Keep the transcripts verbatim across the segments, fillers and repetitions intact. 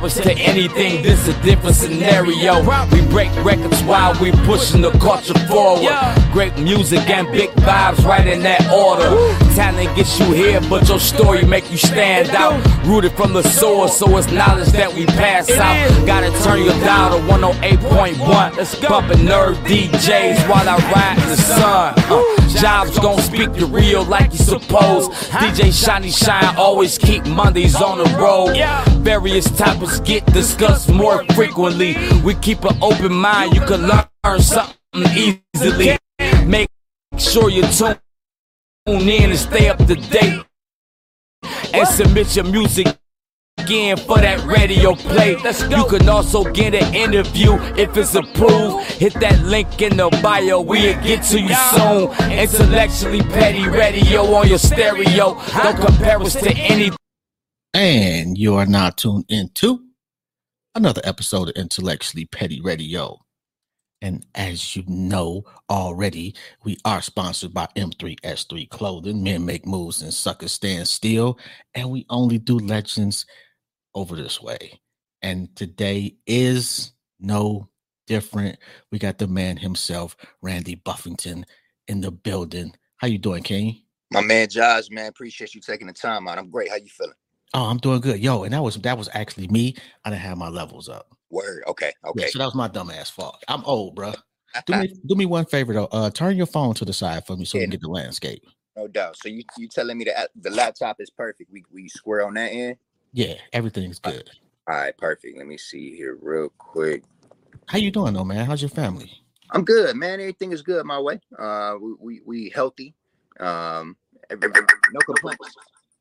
comparison to anything. This a different scenario. We break records while we pushing the culture forward. Great music and big vibes right in that order. Talent gets you here, but your story make you stand out. Rooted from the source, so it's knowledge that we pass out. Gotta turn your dial to one oh eight point one. Bumping Nerve D Js while I ride in the sun. Uh, jobs gon' speak the real like you suppose. D J Shiny Shine always keep Mondays on the road. Various topics get discussed more frequently. We keep an open mind, you can learn something easily. Make sure you tune in and stay up to date. And submit your music again for that radio play. You can also get an interview if it's approved. Hit that link in the bio, we'll get to you soon. Intellectually Petty Radio on your stereo. Don't compare us to anything. And you are now tuned into another episode of Intellectually Petty Radio. And as you know already, we are sponsored by M three S three Clothing. Men make moves and suckers stand still. And we only do legends over this way. And today is no different. We got the man himself, Randy Buffington, in the building. How you doing, King? My man Josh, man, appreciate you taking the time out. I'm great. How you feeling? Oh, I'm doing good. Yo, and that was that was actually me. I didn't have my levels up. Word. Okay. Okay. Yeah, so that was my dumb ass fault. I'm old, bro. Do me do me one favor though. Uh, turn your phone to the side for me so yeah. we can get the landscape. No doubt. So you you telling me that the laptop is perfect? We we square on that end? Yeah, everything's good. All right, perfect. Let me see here real quick. How you doing though, man? How's your family? I'm good, man. Everything is good my way. Uh, we we, we healthy. Um, no complaints.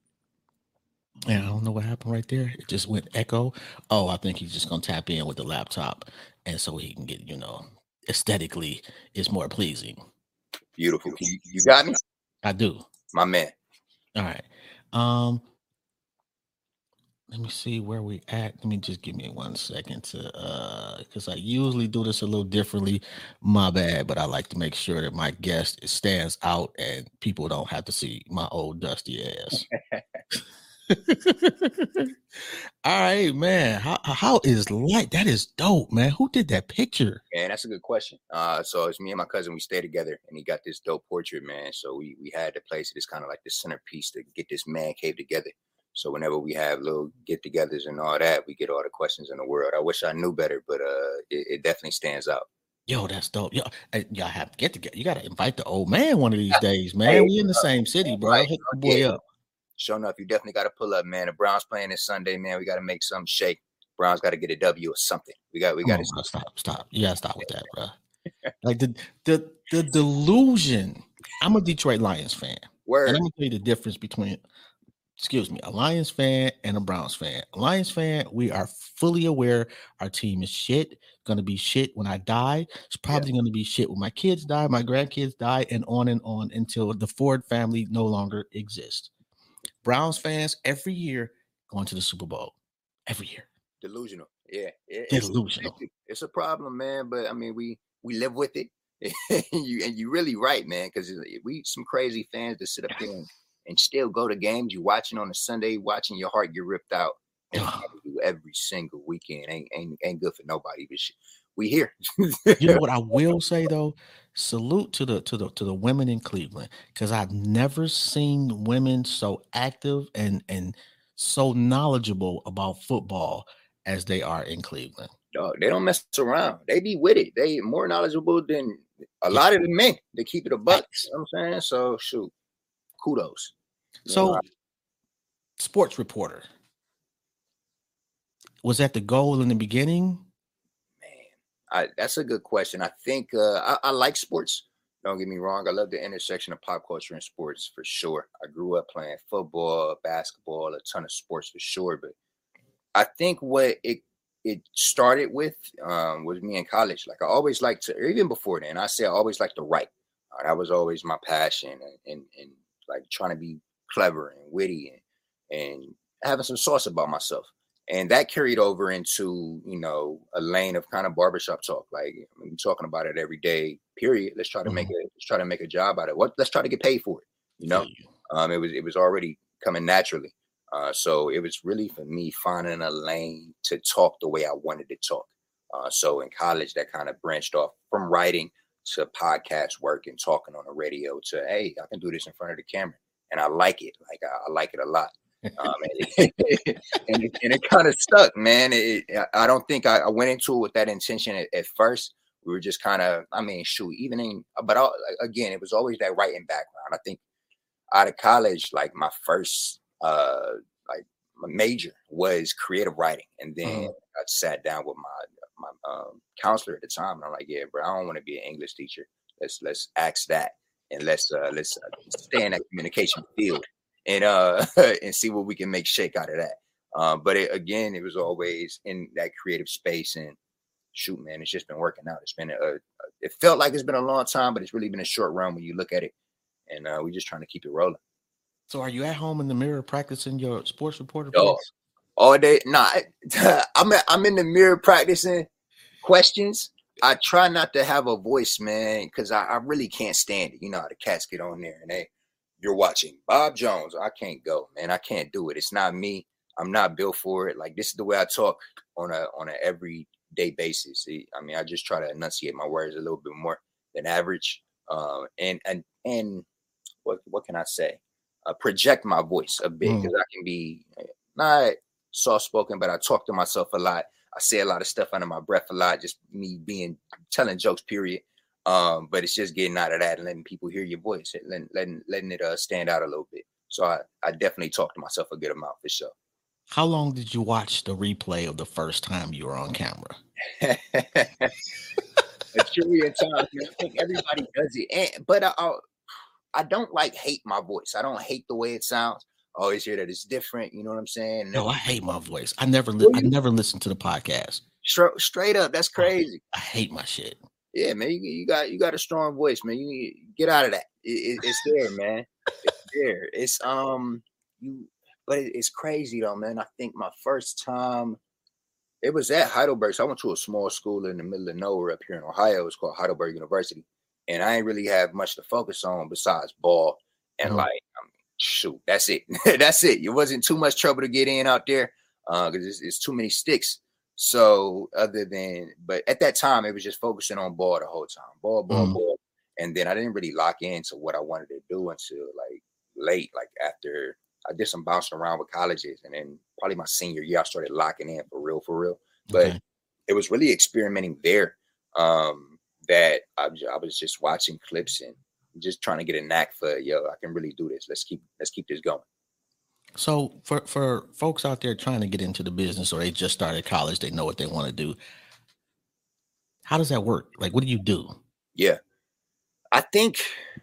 Yeah, I don't know what happened right there. It just went echo. Oh, I think he's just gonna tap in with the laptop, and so he can get, you know, aesthetically, it's more pleasing. Beautiful. You, you got me? I do, my man. All right. Um. Let me see where we at. Let me just give me one second to, uh, because I usually do this a little differently. My bad, but I like to make sure that my guest stands out and people don't have to see my old dusty ass. All right, man. How how is light? That is dope, man. Who did that picture? Man, that's a good question. Uh, so it's me and my cousin. We stay together, and he got this dope portrait, man. So we we had to place it as kind of like the centerpiece to get this man cave together. So whenever we have little get-togethers and all that, we get all the questions in the world. I wish I knew better, but uh, it, it definitely stands out. Yo, that's dope. Yo, y'all have to get together. You got to invite the old man one of these days, man. Hey, we in the same city, bro. Right. Hit the boy yeah. up. Sure enough, you definitely got to pull up, man. The Browns playing this Sunday, man. We got to make something shake. Browns got to get a W or something. We got, we got to stop, stop, stop. You got to stop with that, bro. Like the the the delusion. I'm a Detroit Lions fan. Word. And I'm gonna tell you the difference between. Excuse me, a Lions fan and a Browns fan. A Lions fan, we are fully aware our team is shit. Going to be shit when I die. It's probably yeah. going to be shit when my kids die, my grandkids die, and on and on until the Ford family no longer exists. Browns fans, every year, going to the Super Bowl. Every year. Delusional. Yeah. It, Delusional. It's, it's a problem, man, but, I mean, we we live with it. and, you, and you're really right, man, because we some crazy fans that sit up there and and still go to games. You watching on a Sunday, watching your heart get ripped out every single weekend. Ain't ain't ain't good for nobody. But shit, we here. You know what I will say though? Salute to the to the to the women in Cleveland, because I've never seen women so active and and so knowledgeable about football as they are in Cleveland. Dog, they don't mess around. They be with it. They more knowledgeable than a lot of the men. They keep it a buck. You know what I'm saying? So shoot. Kudos. So, yeah. Sports reporter. Was that the goal in the beginning? Man, I, that's a good question. I think uh, I, I like sports. Don't get me wrong. I love the intersection of pop culture and sports for sure. I grew up playing football, basketball, a ton of sports for sure. But I think what it it started with um, was me in college. Like I always liked to, or even before then, I say I always liked to write. Uh, that was always my passion, and and, and like trying to be clever and witty and, and having some sauce about myself. And that carried over into, you know, a lane of kind of barbershop talk. Like I mean, we're talking about it every day, period. Let's try to mm-hmm. make it, let's try to make a job out of it. What let's try to get paid for it. You know, um, it was, it was already coming naturally. Uh, so it was really for me finding a lane to talk the way I wanted to talk. Uh, so in college, that kind of branched off from writing to podcast work and talking on the radio to, hey, I can do this in front of the camera. And I like it. Like, I, I like it a lot. Um, and it, and it, and it kind of stuck, man. It, I don't think I, I went into it with that intention at, at first. We were just kind of, I mean, shoot, even in, but I, again, it was always that writing background. I think out of college, like my first, uh, like my major was creative writing. And then mm-hmm. I sat down with my, my um, counselor at the time. And I'm like, yeah, bro, I don't want to be an English teacher. Let's, let's ask that. And let's, uh, let's uh, stay in that communication field and, uh, and see what we can make shake out of that. Um, but it, again, it was always in that creative space, and shoot, man, it's just been working out. It's been a, a it felt like it's been a long time, but it's really been a short run when you look at it. And uh, we're just trying to keep it rolling. So are you at home in the mirror practicing your sports reporter? Oh, all day. Nah, I'm at, I'm in the mirror practicing questions. I try not to have a voice, man, because I, I really can't stand it. You know how the cats get on there and they, you're watching Bob Jones. I can't go, man. I can't do it. It's not me. I'm not built for it. Like, this is the way I talk on a on an everyday basis. I mean, I just try to enunciate my words a little bit more than average. Um, and and and what what can I say? Uh, project my voice a bit, because mm. I can be not soft spoken, but I talk to myself a lot. I say a lot of stuff under my breath a lot, just me being telling jokes, period. Um, but it's just getting out of that and letting people hear your voice, letting letting, letting it uh, stand out a little bit. So I, I definitely talk to myself a good amount for sure. How long did you watch the replay of the first time you were on camera? A trillion times, man. I think everybody does it. And, but I, I, I don't like hate my voice. I don't hate the way it sounds. I always hear that it's different. You know what I'm saying? No, I hate my voice. I never, li- I never listened to the podcast. Straight, straight up, that's crazy. I, I hate my shit. Yeah, man, you, you got you got a strong voice, man. You get out of that. It, it, it's there, man. It's there. It's um you, but it, it's crazy though, man. I think my first time, it was at Heidelberg. So I went to a small school in the middle of nowhere up here in Ohio. It's called Heidelberg University, and I ain't really have much to focus on besides ball and mm-hmm. like um, shoot. That's it. That's it. It wasn't too much trouble to get in out there uh, because it's, it's too many sticks. So other than, but at that time, it was just focusing on ball the whole time, ball, ball, mm. ball. And then I didn't really lock into what I wanted to do until like late, like after I did some bouncing around with colleges. And then probably my senior year, I started locking in for real, for real. But okay. It was really experimenting there um, that I, I was just watching clips and just trying to get a knack for, yo, I can really do this. Let's keep, let's keep this going. So for, for folks out there trying to get into the business, or they just started college, they know what they want to do. How does that work? Like, what do you do? Yeah, I think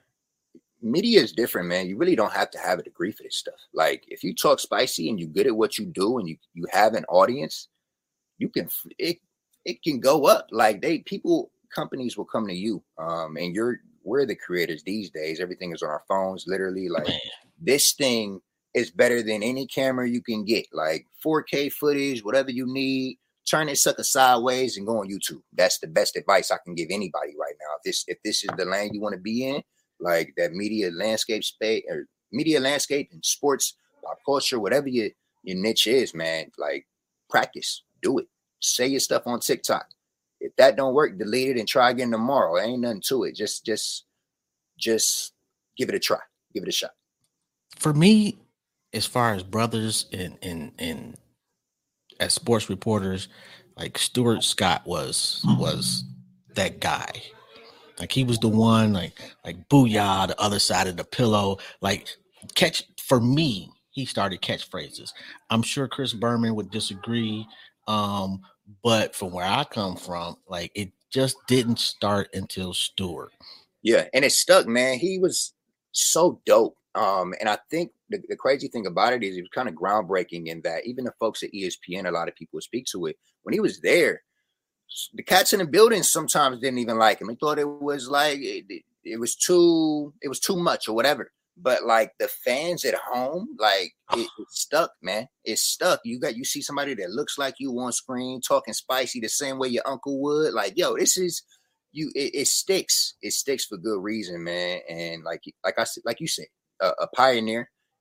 media is different, man. You really don't have to have a degree for this stuff. Like, if you talk spicy and you're good at what you do and you, you have an audience, you can, it, it can go up. Like they, people, companies will come to you um, and you're, we're the creators these days. Everything is on our phones, literally. Like man. This thing is better than any camera you can get, like four K footage, whatever you need. Turn it sucker sideways and go on YouTube. That's the best advice I can give anybody right now. If this if this is the lane you want to be in, like that media landscape space or media landscape and sports, pop culture, whatever your your niche is, man, like practice, do it. Say your stuff on TikTok. If that don't work, delete it and try again tomorrow. There ain't nothing to it. Just just just give it a try. Give it a shot. For me, as far as brothers and and and as sports reporters, like Stuart Scott was was that guy. Like he was the one, like like Booyah, the other side of the pillow. Like catch for me, he started catchphrases. I'm sure Chris Berman would disagree, um, but from where I come from, like it just didn't start until Stuart. Yeah, and it stuck, man. He was so dope. Um, and I think the, the crazy thing about it is he was kind of groundbreaking in that even the folks at E S P N, a lot of people speak to it. When he was there, the cats in the building sometimes didn't even like him. They thought it was like it, it, it was too it was too much or whatever. But like the fans at home, like it, it stuck, man. It stuck. You got you see somebody that looks like you on screen talking spicy the same way your uncle would. Like, yo, this is you. It, it sticks. It sticks for good reason, man. And like like I said, like you said. A, a pioneer,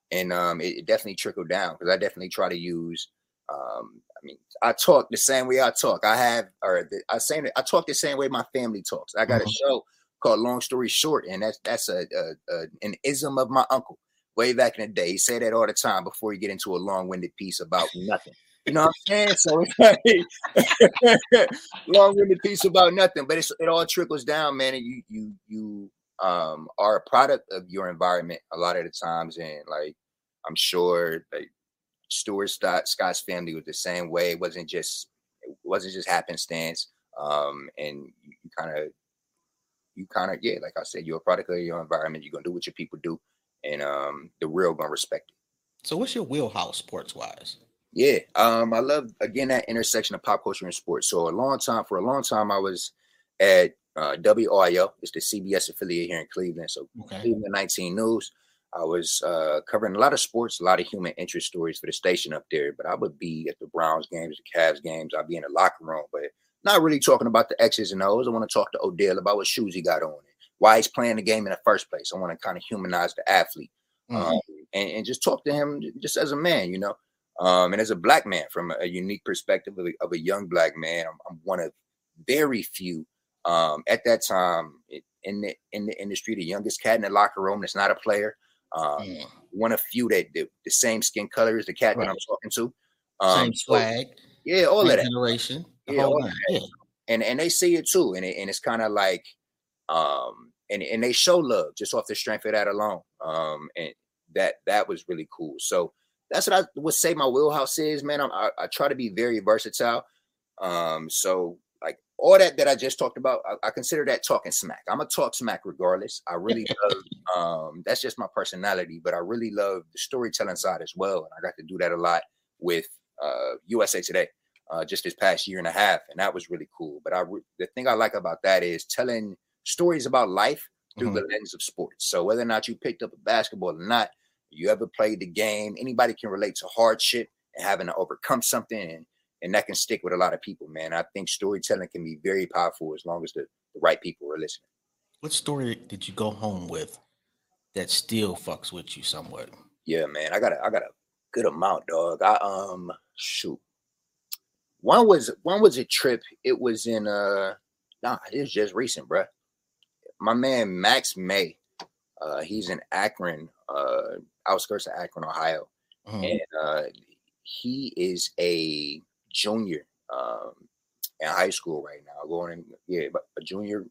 and um, it, it definitely trickled down because I definitely try to use. Um, I mean, I talk the same way I talk. I have, or the, I say, I talk the same way my family talks. I got mm-hmm. a show called Long Story Short, and that's that's a, a, a an ism of my uncle way back in the day. He said that all the time before you get into a long-winded piece about nothing. You know what I'm saying? So it's like long-winded piece about nothing, but it's, it all trickles down, man. And you you you um are a product of your environment a lot of the times, and like I'm sure like Stuart Scott, Scott's family was the same way. It wasn't just it wasn't just happenstance. Um, and you, you kind of you kind of yeah, like I said, you're a product of your environment. You're gonna do what your people do, and um, the real gonna respect it. So, what's your wheelhouse sports wise? Yeah, um, I love again that intersection of pop culture and sports. So, a long time for a long time, I was at uh, W R I O. It's the C B S affiliate here in Cleveland. So, okay. Cleveland nineteen News. I was uh, covering a lot of sports, a lot of human interest stories for the station up there. But I would be at the Browns games, the Cavs games. I'd be in the locker room, but not really talking about the X's and O's. I want to talk to Odell about what shoes he got on and why he's playing the game in the first place. I want to kind of humanize the athlete mm-hmm. um, and, and just talk to him just as a man, you know, um, and as a black man from a, a unique perspective of a, of a young black man. I'm, I'm one of very few um, at that time in the in the industry, the youngest cat in the locker room that's not a player. Um, mm. One of few that the, the same skin color as the cat right. that I'm talking to. Um, same swag. So, yeah, all of that. Generation. Yeah, all of that. Yeah. And and they see it too. And, it, and it's kind of like, um, and, and they show love just off the strength of that alone. Um, and that that was really cool. So that's what I would say my wheelhouse is, man. I'm, I, I try to be very versatile. Um, so like all that that I just talked about, I, I consider that talking smack. I'm a talk smack regardless. I really love, um, that's just my personality, but I really love the storytelling side as well. And I got to do that a lot with uh, U S A Today uh, just this past year and a half. And that was really cool. But I re- the thing I like about that is telling stories about life through mm-hmm. the lens of sports. So whether or not you picked up a basketball or not, you ever played the game, anybody can relate to hardship and having to overcome something. And, and that can stick with a lot of people, man. I think storytelling can be very powerful as long as the, the right people are listening. What story did you go home with that still fucks with you somewhat? Yeah, man, I got a, I got a good amount, dog. I um shoot. One was one was a trip. It was in uh nah, it was just recent, bro. My man Max May, uh, he's in Akron, uh, outskirts of Akron, Ohio, mm-hmm. and uh, he is a junior um, in high school right now. Going in, yeah, but a junior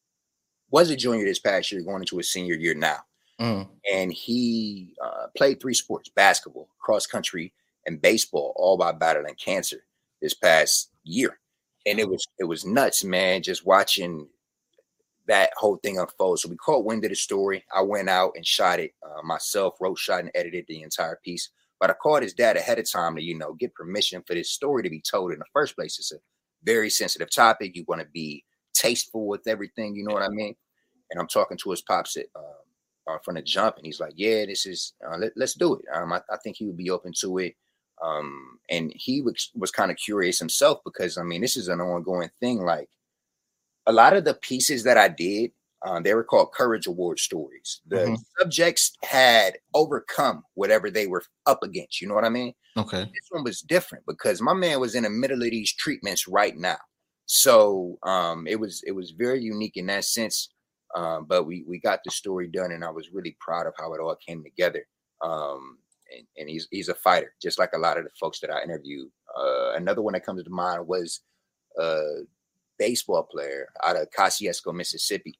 was a junior this past year, going into his senior year now. Mm. And he uh, played three sports: basketball, cross country, and baseball, all by battling cancer this past year. And it was it was nuts, man, just watching that whole thing unfold. So we caught wind of the story. I went out and shot it uh, myself, wrote, shot, and edited the entire piece. But I called his dad ahead of time to, you know, get permission for this story to be told in the first place. It's a very sensitive topic. You want to be tasteful with everything. You know what I mean? And I'm talking to his pops at, uh, uh, from the jump. And he's like, yeah, this is, uh, let, let's do it. Um, I, I think he would be open to it. Um, and he was, was kind of curious himself because, I mean, this is an ongoing thing. Like a lot of the pieces that I did, Um, they were called Courage Award stories. The mm-hmm. subjects had overcome whatever they were up against. You know what I mean? Okay. This one was different because my man was in the middle of these treatments right now. So um, it was it was very unique in that sense. Um, but we we got the story done, and I was really proud of how it all came together. Um, and, and he's he's a fighter, just like a lot of the folks that I interviewed. Uh, another one that comes to mind was a baseball player out of Kosciuszko, Mississippi.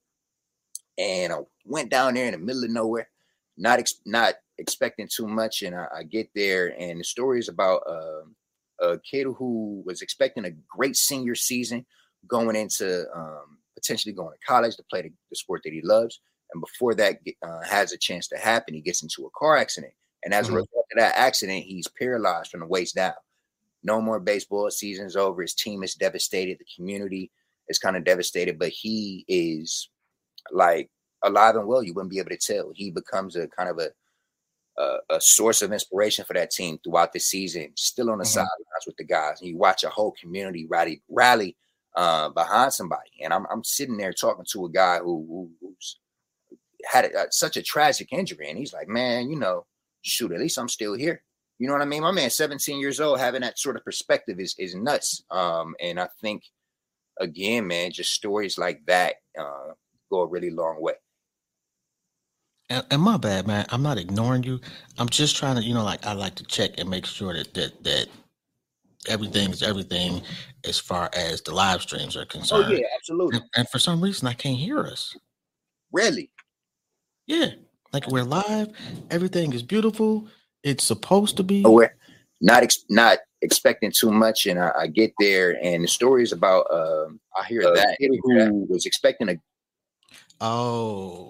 And I went down there in the middle of nowhere, not ex- not expecting too much. And I, I get there, and the story is about uh, a kid who was expecting a great senior season, going into um, potentially going to college to play the, the sport that he loves. And before that uh, has a chance to happen, he gets into a car accident. And as mm-hmm. a result of that accident, he's paralyzed from the waist down. No more baseball. Season's over. His team is devastated. The community is kind of devastated, but he is like alive and well. You wouldn't be able to tell. He becomes a kind of a a, a source of inspiration for that team throughout the season, still on the mm-hmm. sidelines with the guys. And you watch a whole community rally rally uh, behind somebody. And I'm I'm sitting there talking to a guy who, who who's had a, uh, such a tragic injury, and he's like, man, you know, shoot, at least I'm still here. You know what I mean? My man, seventeen years old, having that sort of perspective is is nuts. Um, and I think, again, man, just stories like that uh, go a really long way. And, and my bad, man. I'm not ignoring you. I'm just trying to, you know, like I like to check and make sure that that that everything is everything as far as the live streams are concerned. Oh yeah, absolutely. And, and for some reason, I can't hear us. Really? Yeah, like we're live. Everything is beautiful. It's supposed to be. Oh, we're not ex- not expecting too much, and I, I get there, and the story is about. Um, I hear uh, that kid who that. was expecting a. Oh,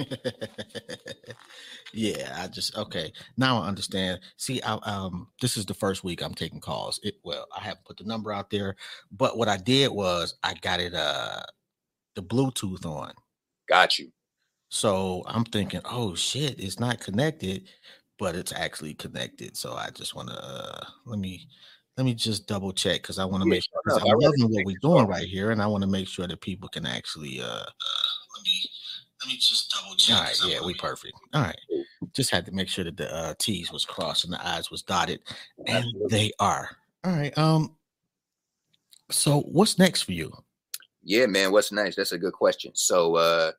yeah. I just okay. Now I understand. See, I, um, this is the first week I'm taking calls. It well, I haven't put the number out there, but what I did was I got it uh the Bluetooth on. Got you. So I'm thinking, oh shit, it's not connected, but it's actually connected. So I just want to uh, let me let me just double check because I want to yeah, make sure. No, I'm loving what we're doing right here, and I want to make sure that people can actually. Uh, uh, let me let me just double check. All right, yeah, we perfect. All right, just had to make sure that the uh, T's was crossed and the I's was dotted, and Absolutely. They are. All right. Um. So what's next for you? Yeah, man. What's next? That's a good question. So. uh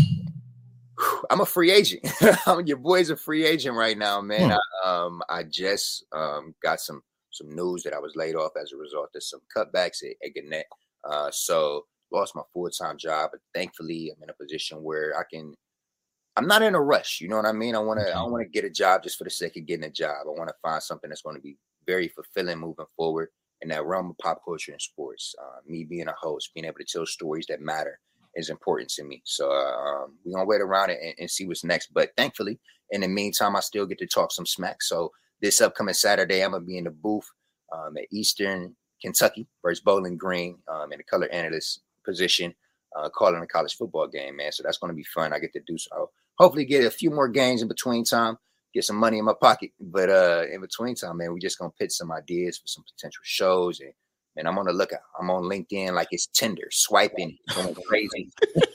I'm a free agent. Your boy's a free agent right now, man. Hmm. I, um, I just um, got some some news that I was laid off as a result of some cutbacks at, at Gannett. Uh, so lost my full time job, but thankfully I'm in a position where I can. I'm not in a rush. You know what I mean? I want to. Okay. I want to get a job just for the sake of getting a job. I want to find something that's going to be very fulfilling moving forward in that realm of pop culture and sports. Uh, me being a host, being able to tell stories that matter. Is important to me. So uh, um, we're going to wait around and, and see what's next. But thankfully, in the meantime, I still get to talk some smack. So this upcoming Saturday, I'm going to be in the booth um, at Eastern Kentucky versus Bowling Green um, in the color analyst position, uh, calling a college football game, man. So that's going to be fun. I get to do so. I'll hopefully get a few more games in between time, get some money in my pocket. But uh, in between time, man, we're just going to pitch some ideas for some potential shows. And man, I'm on the lookout. I'm on LinkedIn like it's Tinder, swiping, going crazy.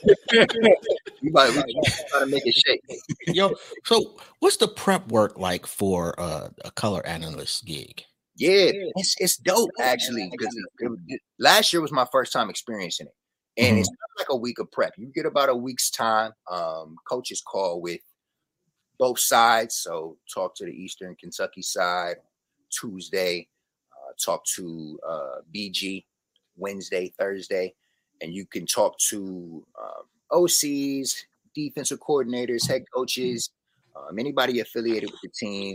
You about to make it shake. Yo, so what's the prep work like for uh, a color analyst gig? Yeah, it's it's dope actually. Because last year was my first time experiencing it, and mm-hmm. it's not like a week of prep. You get about a week's time. Um, coaches call with both sides, so talk to the Eastern Kentucky side Tuesday. Talk to uh, B G Wednesday, Thursday, and you can talk to um, O Cs, defensive coordinators, head coaches, um, anybody affiliated with the team.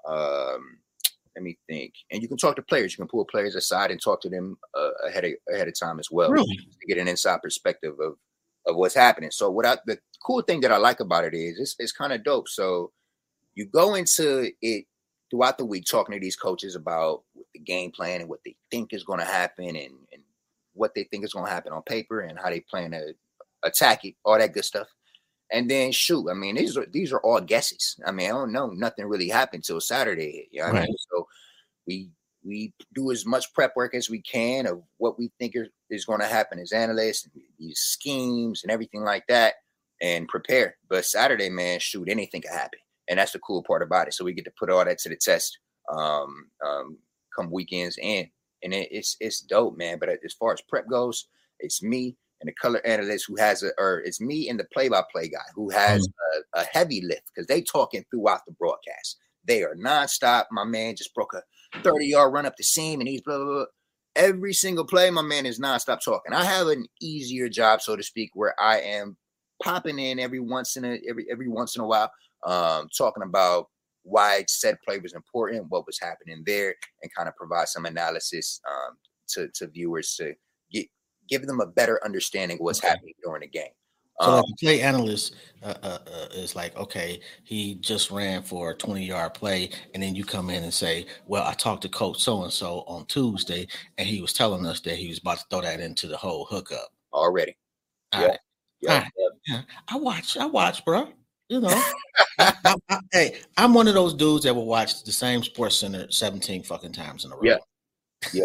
Um, let me think. And you can talk to players. You can pull players aside and talk to them uh, ahead of ahead of time as well really? To get an inside perspective of of what's happening. So what I, the cool thing that I like about it is it's, it's kind of dope. So you go into it throughout the week talking to these coaches about the game plan and what they think is going to happen and, and what they think is going to happen on paper and how they plan to attack it, all that good stuff. And then shoot, I mean, these are these are all guesses. I mean, I don't know. Nothing really happened till Saturday. You know what right. I mean? So we we do as much prep work as we can of what we think is, is going to happen as analysts, and these schemes and everything like that, and prepare. But Saturday, man, shoot, anything can happen. And that's the cool part about it. So we get to put all that to the test um, um, come weekends in. And it, it's it's dope, man. But as far as prep goes, it's me and the color analyst who has a, or it's me and the play-by-play guy who has mm. a, a heavy lift because they talking throughout the broadcast. They are nonstop. My man just broke a thirty-yard run up the seam and he's blah, blah, blah. Every single play, my man is nonstop talking. I have an easier job, so to speak, where I am popping in every once in a every every once in a while. Um, talking about why said play was important, what was happening there, and kind of provide some analysis um, to, to viewers to get give them a better understanding of what's okay. happening during the game. So um, like the play analyst uh, uh, uh, is like, okay, he just ran for a twenty-yard play, and then you come in and say, well, I talked to Coach so-and-so on Tuesday, and he was telling us that he was about to throw that into the whole hookup. Already. All yeah. Right. Yeah. All right. Yeah. I watch, I watch, bro. You know, I, I, I, hey, I'm one of those dudes that will watch the same Sports Center seventeen fucking times in a row. Yeah, yeah,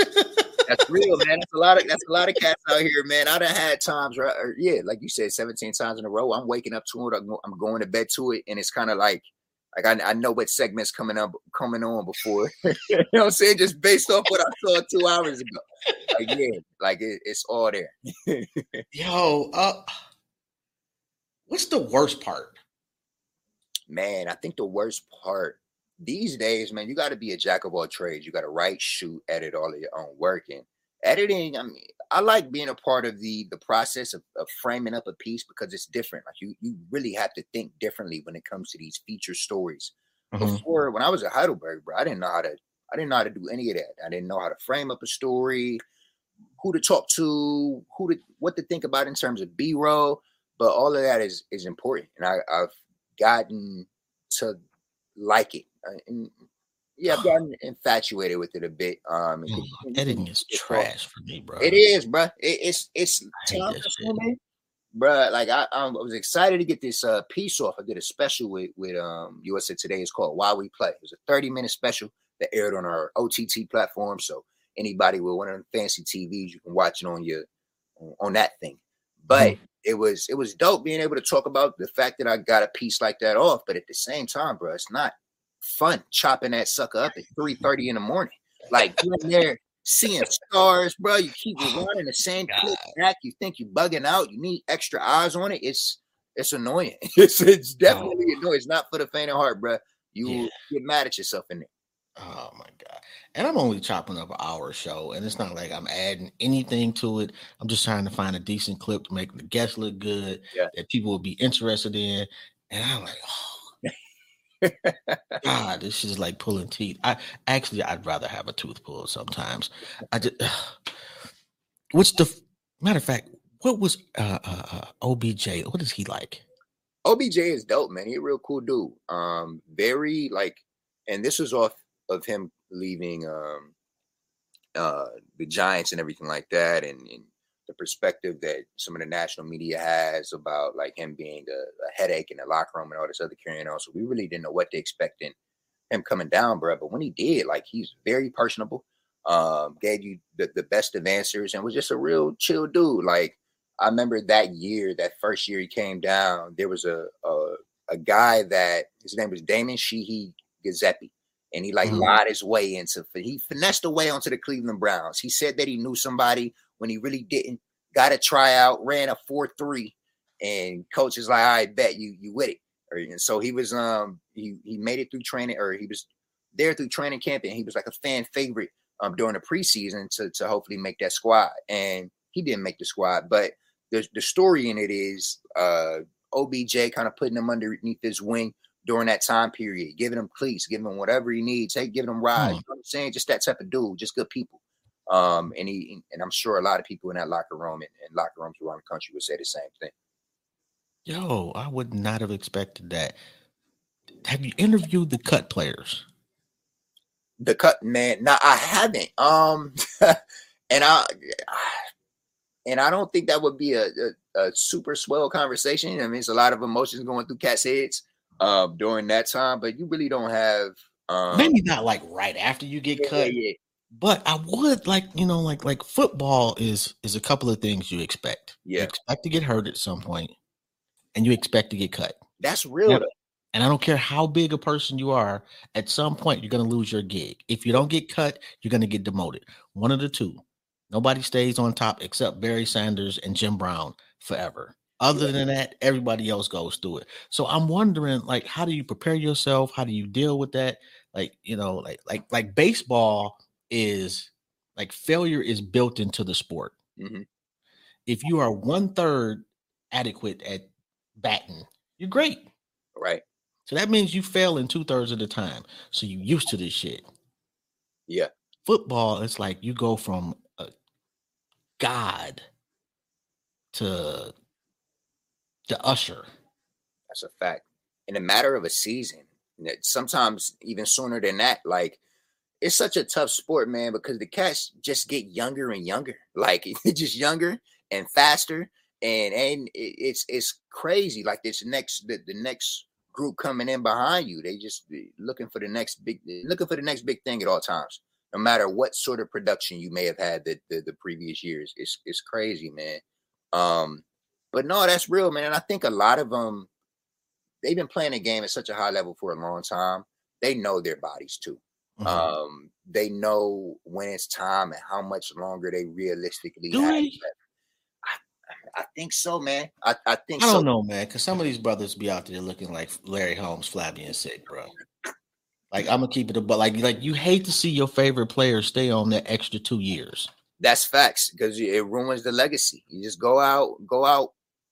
that's real, man. That's a lot of that's a lot of cats out here, man. I done had times, right? Or, yeah, like you said, seventeen times in a row. I'm waking up to it. I'm, I'm going to bed to it, and it's kind of like Like I, I know what segments coming up coming on before. You know what I'm saying? Just based off what I saw two hours ago. Like, yeah, like it, it's all there. Yo, uh, what's the worst part? Man, I think the worst part these days, man, you got to be a jack of all trades. You got to write, shoot, edit all of your own work. And editing, I mean, I like being a part of the the process of, of framing up a piece because it's different. Like you, you really have to think differently when it comes to these feature stories. Mm-hmm. Before, when I was at Heidelberg, bro, I didn't know how to, I didn't know how to do any of that. I didn't know how to frame up a story, who to talk to, who to, what to think about in terms of B-roll. But all of that is is important, and I, I've gotten to like it. And yeah, I've gotten infatuated with it a bit. Um, mm, editing is trash for me, bro. It is, bro. It, it's it's time consuming, bro. Like I, I was excited to get this uh, piece off. I did a special with with um, U S A Today. It's called Why We Play. It was a thirty minute special that aired on our O T T platform. So anybody with one of them fancy T Vs, you can watch it on your on that thing. But mm-hmm. it was it was dope being able to talk about the fact that I got a piece like that off. But at the same time, bro, it's not fun chopping that sucker up at three thirty in the morning. Like you're in there seeing stars, bro. You keep running the same clip back. You think you're bugging out. You need extra eyes on it. It's it's annoying. It's it's definitely oh. annoying. It's not for the faint of heart, bro. You yeah. get mad at yourself in there. Oh my God. And I'm only chopping up an hour show, and it's not like I'm adding anything to it. I'm just trying to find a decent clip to make the guests look good, yeah. that people will be interested in. And I'm like, oh God, this is like pulling teeth. I actually I'd rather have a tooth pulled sometimes. I just uh, what's the matter of fact, what was uh, uh, uh O B J? What is he like? O B J is dope, man. He's a real cool dude. Um, very like, and this was off of him leaving um uh the Giants and everything like that, and, and the perspective that some of the national media has about like him being a, a headache in the locker room and all this other carrying on. So we really didn't know what to expect in him coming down, bro. But when he did, like he's very personable, um, gave you the, the best of answers, and was just a real chill dude. Like I remember that year, that first year he came down, there was a a, a guy that his name was Damon Sheehy Giuseppe. And he like mm-hmm. lied his way into, he finessed a way onto the Cleveland Browns. He said that he knew somebody when he really didn't. Got a tryout, ran a four three, and coach is like, I bet you you with it. Or, and so he was um he he made it through training, or he was there through training camp, and he was like a fan favorite um during the preseason to to hopefully make that squad. And he didn't make the squad, but the the story in it is uh O B J kind of putting him underneath his wing during that time period, giving him cleats, giving him whatever he needs, hey, giving him rides. Mm. You know what I'm saying? Just that type of dude, just good people. Um, and he and I'm sure a lot of people in that locker room and, and locker rooms around the country would say the same thing. Yo, I would not have expected that. Have you interviewed the cut players? The cut man, no, I haven't. Um, and I and I don't think that would be a, a, a super swell conversation. I mean, it's a lot of emotions going through cats' heads uh, during that time, but you really don't have um, maybe not like right after you get yeah, cut. Yeah, yeah. But I would like, you know, like like football is is a couple of things you expect. Yeah. You expect to get hurt at some point, and you expect to get cut. That's real. And, and I don't care how big a person you are, at some point you're going to lose your gig. If you don't get cut, you're going to get demoted. One of the two. Nobody stays on top except Barry Sanders and Jim Brown forever. Other yeah. than that, everybody else goes through it. So I'm wondering, like, how do you prepare yourself? How do you deal with that? Like, you know, like like like baseball is like failure is built into the sport. Mm-hmm. If you are one third adequate at batting, you're great. Right. So that means you fail in two thirds of the time. So you're used to this shit. Yeah. Football, it's like you go from a god to the usher. That's a fact. In a matter of a season, sometimes even sooner than that, like, it's such a tough sport, man, because the cats just get younger and younger, like just younger and faster. And, and it's, it's crazy. Like this next, the, the next group coming in behind you, they just looking for the next big, looking for the next big thing at all times, no matter what sort of production you may have had the, the, the previous years. It's, it's crazy, man. Um, but no, that's real, man. And I think a lot of them, they've been playing the game at such a high level for a long time. They know their bodies too. Mm-hmm. Um, they know when it's time and how much longer they realistically Do have. they? I, I think so, man. I, I think I so. don't know, man, because some of these brothers be out there looking like Larry Holmes, flabby and sick, bro. Like, I'm gonna keep it, but like, like you hate to see your favorite player stay on that extra two years. That's facts, because it ruins the legacy. You just go out, go out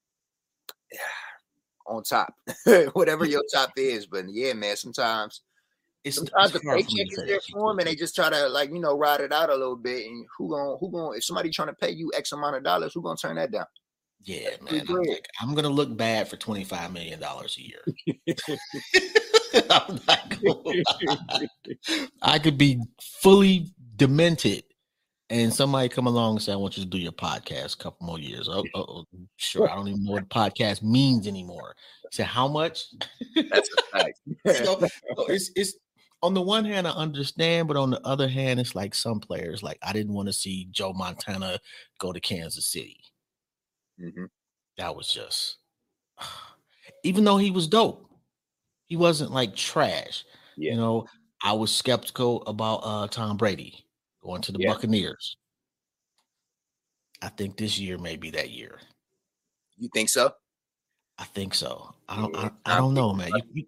on top, whatever your top is. But yeah, man, sometimes, it's, sometimes it's the paycheck is there for them, and they just try to, like, you know, ride it out a little bit. And who gonna, who gonna, if somebody trying to pay you X amount of dollars, who gonna turn that down? Yeah, man. I'm, like, I'm gonna look bad for twenty-five million dollars a year. I'm not gonna I could be fully demented, and somebody come along and say, "I want you to do your podcast a couple more years." Oh, oh, oh sure. I don't even know what podcast means anymore. Say, how much? That's a fact. So, it's it's on the one hand I understand, but on the other hand, it's like some players. Like, I didn't want to see Joe Montana go to Kansas City. Mm-hmm. That was just, even though he was dope, he wasn't like trash. Yeah. You know, I was skeptical about uh, Tom Brady going to the yeah. Buccaneers. I think this year may be that year. You think so? I think so. I don't. Yeah. I, I don't know, man. You, you,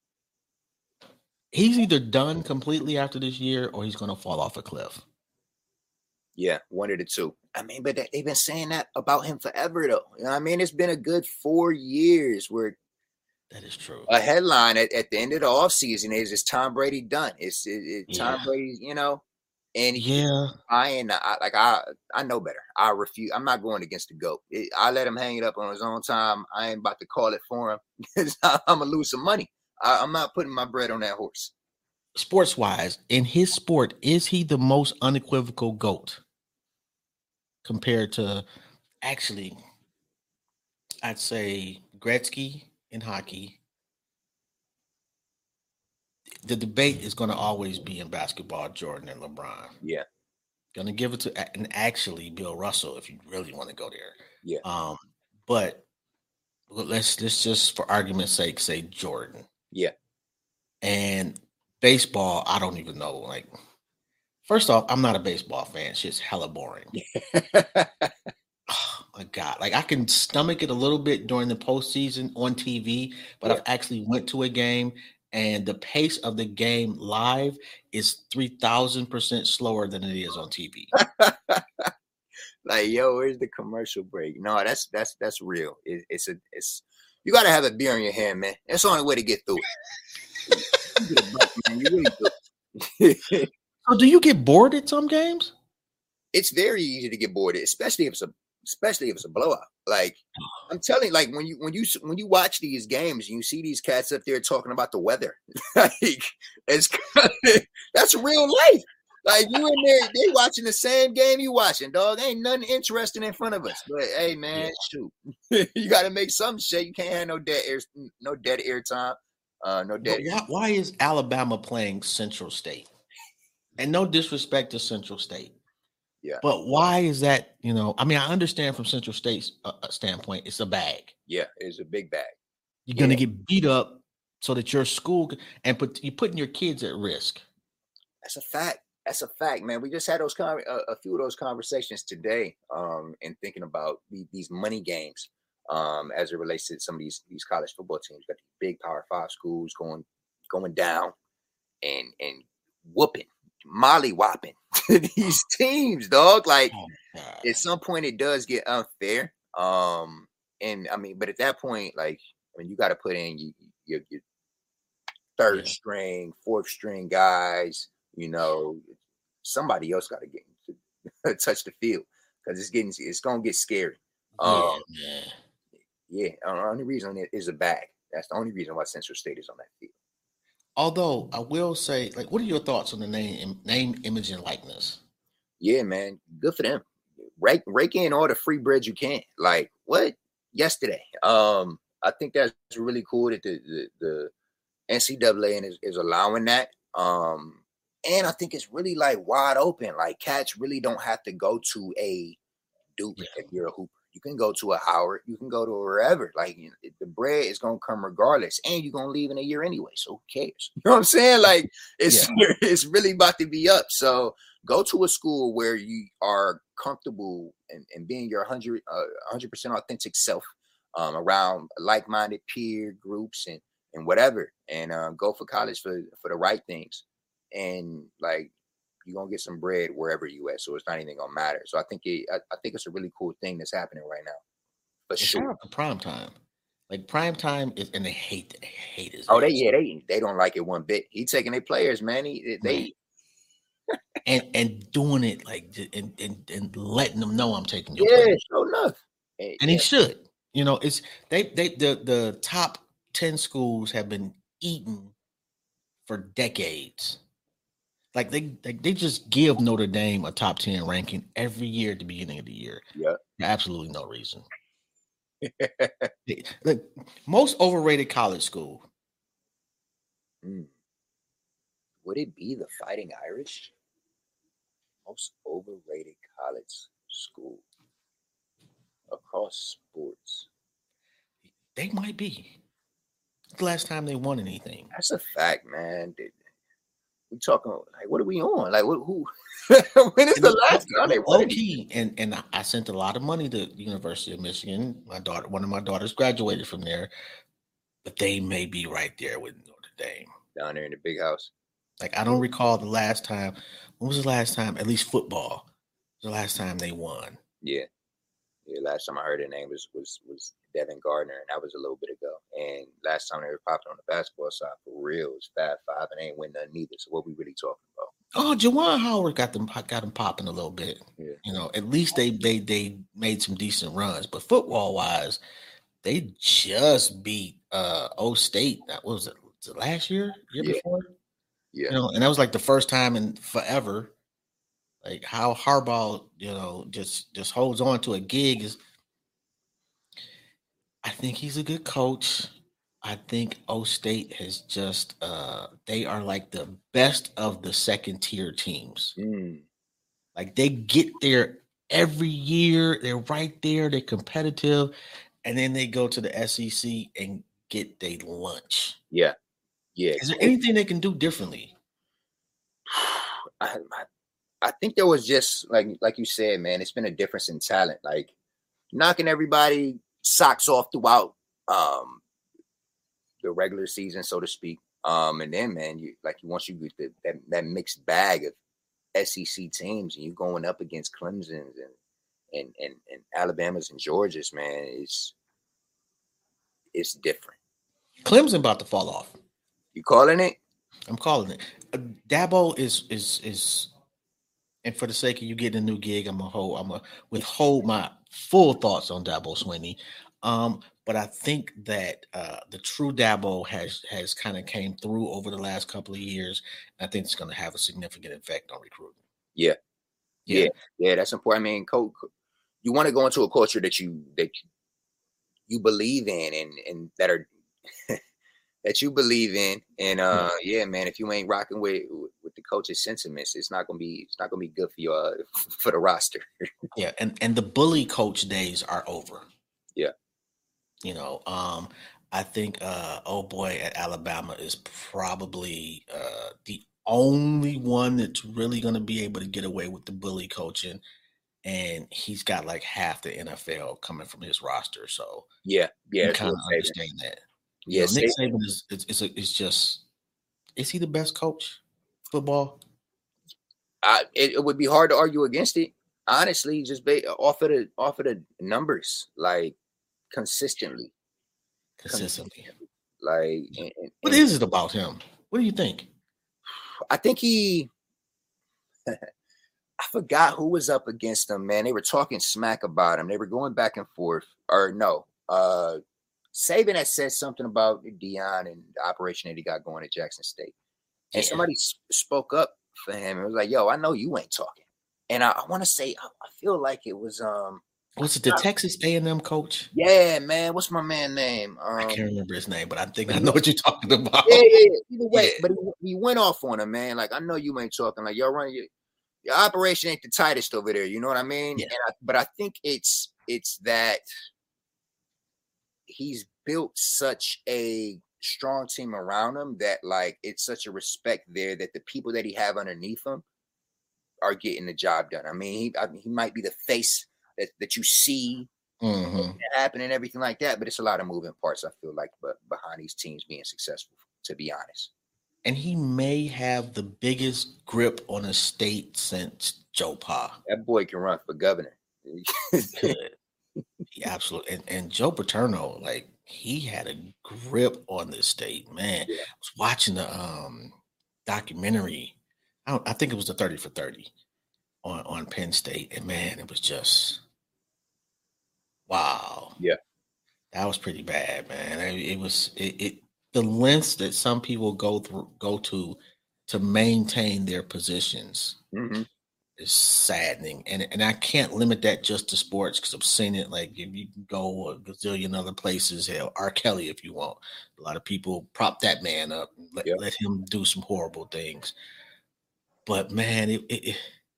he's either done completely after this year, or he's going to fall off a cliff. Yeah, one of the two. I mean, but they've been saying that about him forever, though. You know what I mean? It's been a good four years where that is true. A headline at, at the end of the offseason is, is Tom Brady done? It's it, it, yeah. Tom Brady, you know? And yeah, I ain't I, like I I know better. I refuse. I'm not going against the GOAT. It, I let him hang it up on his own time. I ain't about to call it for him because I'm gonna lose some money. I, I'm not putting my bread on that horse. Sports wise, in his sport, is he the most unequivocal GOAT? Compared to, actually, I'd say Gretzky in hockey. The debate is going to always be in basketball, Jordan and LeBron. Yeah. Going to give it to, and actually Bill Russell, if you really want to go there. Yeah. Um, but let's let's just, for argument's sake, say Jordan. Yeah. And baseball, I don't even know, like, first off, I'm not a baseball fan. Shit's hella boring. Oh, my God. Like, I can stomach it a little bit during the postseason on T V, but yeah. I've actually went to a game, and the pace of the game live is three thousand percent slower than it is on T V. Like, yo, where's the commercial break? No, that's that's that's real. It, it's a it's you got to have a beer in your hand, man. That's the only way to get through it. You really do. So do you get bored at some games? It's very easy to get bored, especially if it's a especially if it's a blowout. Like, I'm telling you, like when you when you when you watch these games, and you see these cats up there talking about the weather. Like, it's that's real life. Like, you in there, they watching the same game you watching, dog. Ain't nothing interesting in front of us. But hey, man, shoot, you got to make some shit. You can't have no dead air, no dead air time, uh, no dead. Why, why is Alabama playing Central State? And no disrespect to Central State. Yeah. But why is that, you know, I mean, I understand from Central State's uh, standpoint, it's a bag. Yeah, it's a big bag. You're yeah. going to get beat up so that your school, and put, you're putting your kids at risk. That's a fact. That's a fact, man. We just had those con- a, a few of those conversations today, um, and thinking about the, these money games um, as it relates to some of these these college football teams. Got these big Power Five schools going going down and and whooping. Molly whopping these teams, dog. Like, oh, at some point it does get unfair. Um, and I mean, but at that point, like, I mean, you got to put in your, your, your third yeah. string, fourth string guys. You know, somebody else got to get to touch the field because it's getting, it's gonna get scary. Um, yeah, yeah. The only reason it is a bag. That's the only reason why Central State is on that field. Although I will say, like, what are your thoughts on the name, name, image, and likeness? Yeah, man, good for them. Rake, rake in all the free bread you can. Like, what? Yesterday. Um, I think that's really cool that the the, the N C double A is, is allowing that. Um, and I think it's really like wide open. Like, cats really don't have to go to a Duke yeah. if you're a hooper. You can go to a Howard. You can go to wherever. Like, you know, the bread is gonna come regardless, and you're gonna leave in a year anyway. So who cares? You know what I'm saying? Like, it's yeah. it's really about to be up. So go to a school where you are comfortable and, and being your hundred uh, hundred percent authentic self um, around like-minded peer groups and and whatever, and um, go for college for for the right things, and like. You're gonna get some bread wherever you at, so it's not even gonna matter. So I think it, I, I think it's a really cool thing that's happening right now. But shout out to prime time, like prime time is, and they hate they hate it. Oh, they yeah, they they don't like it one bit. He taking their players, man. He they and and doing it like and, and and letting them know I'm taking your yeah, players. sure enough. And yeah. he should. You know, it's they they the the top ten schools have been eaten for decades. Like they, they they just give Notre Dame a top ten ranking every year at the beginning of the year. Yeah, for absolutely no reason. Like most overrated college school. Mm. Would it be the Fighting Irish? Most overrated college school across sports. They might be. The last time they won anything. That's a fact, man. They, we talking like, what are we on? Like, what, who? When is the last time they won? Okay, and and I sent a lot of money to the University of Michigan. My daughter, one of my daughters, graduated from there, but they may be right there with Notre Dame down there in the big house. Like I don't recall the last time. When was the last time? At least football. The last time they won. Yeah, yeah. Last time I heard their name was was was Devin Gardner, and that was a little bit ago. And last time they were popping on the basketball side for real was Fab Five, and they ain't win nothing either. So what we really talking about? Oh, Juwan Howard got them got them popping a little bit. Yeah. You know, at least they they they made some decent runs. But football wise, they just beat uh O State. That was it, was it last year, year yeah. before. Yeah, you know, and that was like the first time in forever. Like how Harbaugh, you know, just just holds on to a gig is. I think he's a good coach. I think O State has just uh they are like the best of the second tier teams. Mm. Like they get there every year, they're right there, they're competitive, and then they go to the S E C and get their lunch. Yeah. Yeah. Is there anything they can do differently? I, I I think there was just like like you said, man, it's been a difference in talent. Like knocking everybody socks off throughout um the regular season, so to speak. Um, and then, man, you like once you get the, that that mixed bag of S E C teams, and you going up against Clemson's and and and, and Alabama's and Georgia's, man, it's it's different. Clemson about to fall off. You calling it? I'm calling it. Uh, Dabo is is is, and for the sake of you getting a new gig, I'm gonna hold. I'm gonna withhold my full thoughts on Dabo Swinney. Um, but I think that uh, the true Dabo has has kind of came through over the last couple of years. And I think it's going to have a significant effect on recruiting. Yeah. yeah, yeah, yeah. That's important. I mean, coach, you want to go into a culture that you that you believe in and and that are that you believe in. And uh, yeah. yeah, man, if you ain't rocking with with the coach's sentiments, it's not gonna be it's not gonna be good for your uh, for the roster. yeah, and and the bully coach days are over. Yeah. You know, um, I think, uh, oh boy, at Alabama is probably uh, the only one that's really going to be able to get away with the bully coaching. And he's got like half the N F L coming from his roster. So, yeah, yeah, you kind of understand that. Yeah, you know, Nick Saban is it's, it's, a, it's just, is he the best coach football? I, it, it would be hard to argue against it, honestly, just ba- off of the off of the numbers, like. Consistently, consistently, like and, and, what is it about him? What do you think? I think he. I forgot who was up against him. Man, they were talking smack about him. They were going back and forth. Or no, uh, Saban had said something about Deion and the operation that he got going at Jackson State, and yeah. somebody sp- spoke up for him and was like, "Yo, I know you ain't talking." And I, I want to say, I, I feel like it was um. Was it the Texas A and M coach? Yeah, man. What's my man's name? Um, I can't remember his name, but I think I know what you're talking about. Yeah, yeah, yeah. Either way, yeah. but he, he went off on him, man. Like, I know you ain't talking. Like, y'all run your, your operation ain't the tightest over there. You know what I mean? Yeah. And I, but I think it's it's that he's built such a strong team around him that like it's such a respect there that the people that he have underneath him are getting the job done. I mean, he I mean, he might be the face that, that you see Mm-hmm. happen and everything like that, but it's a lot of moving parts, I feel like, but behind these teams being successful, to be honest. And he may have the biggest grip on a state since Joe Pa. That boy can run for governor. He absolutely. And, and Joe Paterno, like, he had a grip on this state, man. Yeah. I was watching the um documentary. I, don't, I think it was the thirty for thirty on, on Penn State. And man, it was just, wow. Yeah. That was pretty bad, man. It, it was, it, it the lengths that some people go through, go to, to maintain their positions Mm-hmm. is saddening. And, and I can't limit that just to sports because I've seen it. Like, if you can go a gazillion other places, hell, R. Kelly, if you want. A lot of people prop that man up and let, Yep. let him do some horrible things. But man, it, it, it,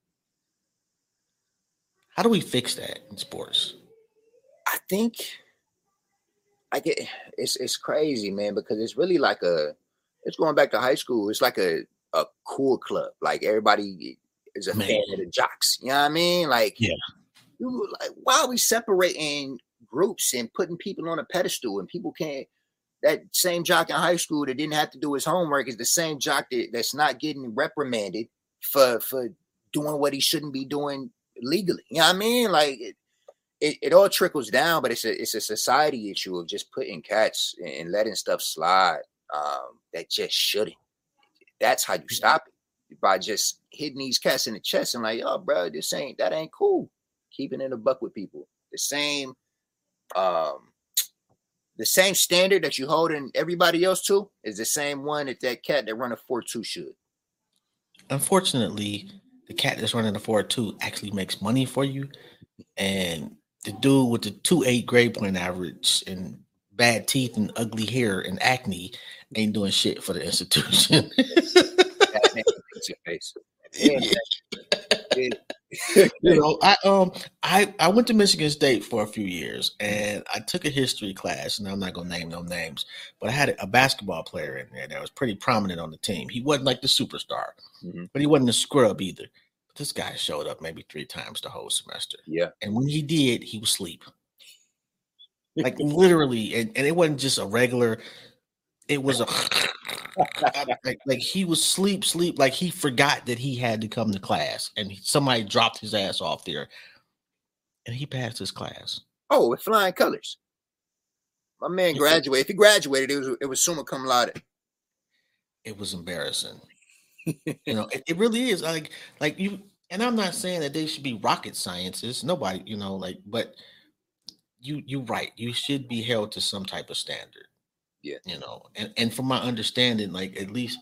how do we fix that in sports? I think like it, it's it's crazy, man, because it's really like a it's going back to high school. It's like a, a cool club. Like everybody is a Man. fan of the jocks. You know what I mean? Like, Yeah. you, like why are we separating groups and putting people on a pedestal and people can't that same jock in high school that didn't have to do his homework is the same jock that, that's not getting reprimanded for for doing what he shouldn't be doing legally. You know what I mean? Like it, it, it all trickles down, but it's a it's a society issue of just putting cats and letting stuff slide um, that just shouldn't. That's how you stop it, by just hitting these cats in the chest and like, oh, bro, this ain't that ain't cool. Keeping it a buck with people. The same, um, the same standard that you holding everybody else to is the same one that that cat that run a four two should. Unfortunately, the cat that's running the four two actually makes money for you, and the dude with the two eight grade point average and bad teeth and ugly hair and acne ain't doing shit for the institution. That man thinks your face. Yeah, yeah. You know, I um I I went to Michigan State for a few years, and I took a history class, and I'm not gonna name no names, but I had a basketball player in there that was pretty prominent on the team. He wasn't like the superstar, Mhm. but he wasn't a scrub either. But this guy showed up maybe three times the whole semester, Yeah. and when he did, he was asleep, like literally, and, and it wasn't just a regular. It was a like, like he was sleep, sleep, like he forgot that he had to come to class, and he, somebody dropped his ass off there, and he passed his class. Oh, with flying colors. My man graduated. If he graduated, it was it was summa cum laude. It was embarrassing. You know, it, it really is. Like, like you, and I'm not saying that they should be rocket scientists. Nobody, you know, like, but you, you're right. You should be held to some type of standard. Yeah. You know, and, and from my understanding, like at least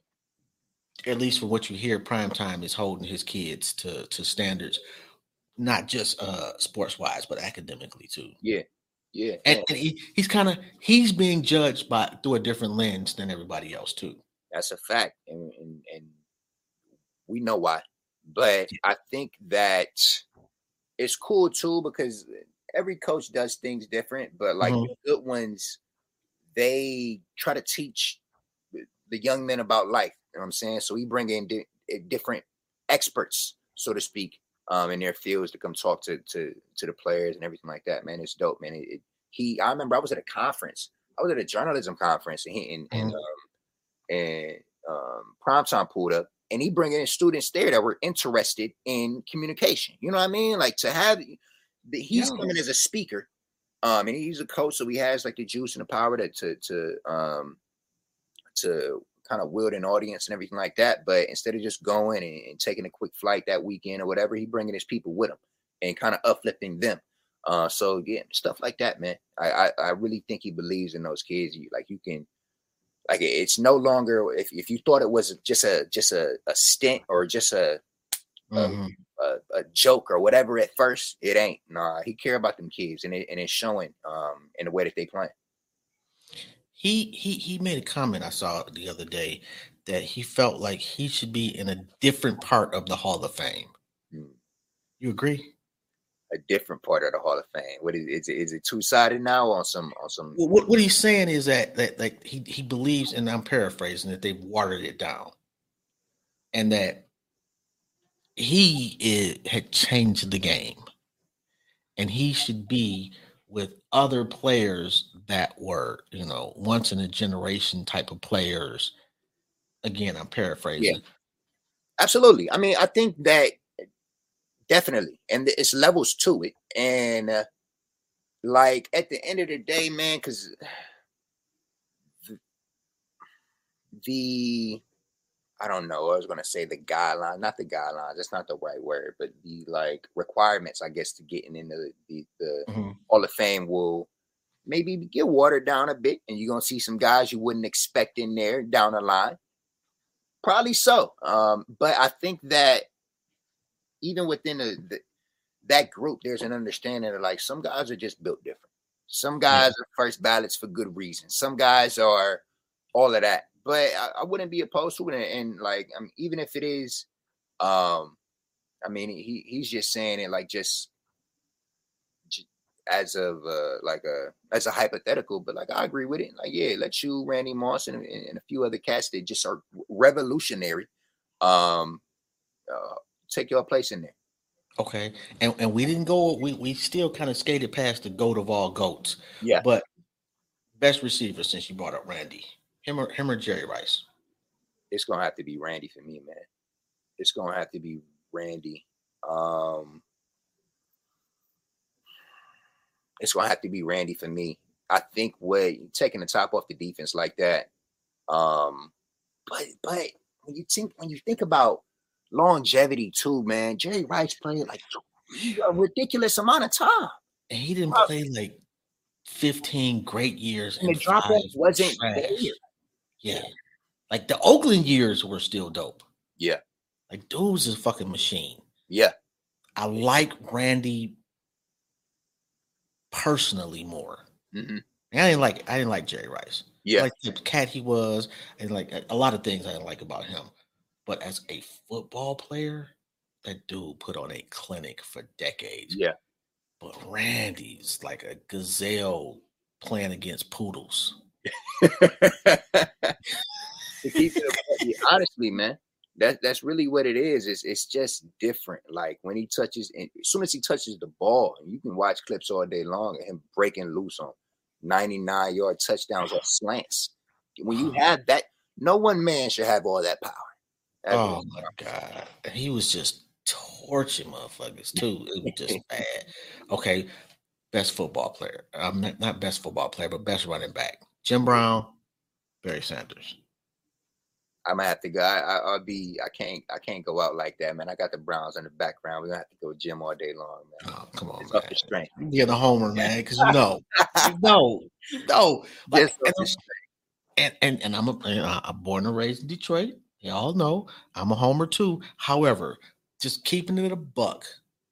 at least from what you hear, Primetime is holding his kids to to standards, not just uh sports wise, but academically too. Yeah. Yeah. And, yeah. and he, he's kind of he's being judged by through a different lens than everybody else too. That's a fact. And, and and we know why. But I think that it's cool too because every coach does things different, but like Mhm. the good ones, they try to teach the young men about life. You know what I'm saying? So we bring in di- different experts, so to speak, um, in their fields to come talk to to to the players and everything like that. Man, it's dope, man. It, it, he, I remember I was at a conference. I was at a journalism conference, and he, and, and, Mhm. um, and um, Primetime pulled up, and he bringing in students there that were interested in communication. You know what I mean? Like to have, the, he's Yeah. coming as a speaker. Um, and he's a coach, so he has like the juice and the power to to to um to kind of wield an audience and everything like that. But instead of just going and, and taking a quick flight that weekend or whatever, he bringing his people with him and kind of uplifting them. Uh, so yeah, stuff like that, man. I, I I really think he believes in those kids. You like you can, like it's no longer if if you thought it was just a just a, a stint or just a Mhm. a, a joke or whatever at first, it ain't. Nah, he care about them kids, and it and it's showing um in the way that they play. He he he made a comment I saw the other day that he felt like he should be in a different part of the Hall of Fame. Hmm. You agree? a different part of the Hall of Fame? What is is it, is it two sided now on some on some? Well, what what he's saying is that that like he he believes, and I'm paraphrasing, that they've watered it down, and that he is, had changed the game, and he should be with other players that were, you know, once in a generation type of players. Again, I'm paraphrasing. Yeah, absolutely. I mean, I think that definitely, and it's levels to it, and uh, like at the end of the day, man, because the, the I don't know. I was gonna say the guidelines, not the guidelines. That's not the right word, but the like requirements, I guess, to getting into the the, the Mm-hmm. Hall of Fame will maybe get watered down a bit, and you're gonna see some guys you wouldn't expect in there down the line. Probably so, um, but I think that even within the, the that group, there's an understanding that like some guys are just built different. Some guys Yeah. are first ballots for good reason. Some guys are all of that. But I, I wouldn't be opposed to it. And, and like, I mean, even if it is, um, I mean, he he's just saying it like just, just as of uh, like a as a hypothetical. But like, I agree with it. Like, yeah, let you, Randy Moss, and, and a few other cats that just are revolutionary. Um, uh, take your place in there. Okay, and and we didn't go. We we still kind of skated past the goat of all goats. Yeah. But best receiver, since you brought up Randy, him or him or Jerry Rice. It's gonna have to be Randy for me, man. It's gonna have to be Randy. Um, it's gonna have to be Randy for me. I think what taking the top off the defense like that. Um, but but when you think when you think about longevity too, man, Jerry Rice played like a ridiculous amount of time, and he didn't uh, play like fifteen great years, and and the drop off wasn't there. Yeah, like the Oakland years were still dope. Yeah, like dude's a fucking machine. Yeah, I like Randy personally more. Mm-hmm. I didn't like I didn't like Jerry Rice. Yeah, I like the cat he was, and like a lot of things I didn't like about him. But as a football player, that dude put on a clinic for decades. Yeah. But Randy's like a gazelle playing against poodles. To keep it honestly, man, that that's really what it is. It's it's just different. Like when he touches, and as soon as he touches the ball, and you can watch clips all day long of him breaking loose on ninety-nine yard touchdowns or slants. When you have that, no one man should have all that power. That's oh my God. He was just torching motherfuckers too. It was just bad. Okay. Best football player. I'm not, not best football player, but best running back. Jim Brown, Barry Sanders. I'm gonna have to go. I, I, I'll be. I can't. I can't go out like that, man. I got the Browns in the background. We're gonna have to go Jim all day long, man. Oh, come on, it's man. Off the strength. You're the homer, man, because you know, you know, you know. Like, Just off the and, strength. and, and and I'm a, and I'm born and raised in Detroit. Y'all know I'm a homer too. However, just keeping it a buck.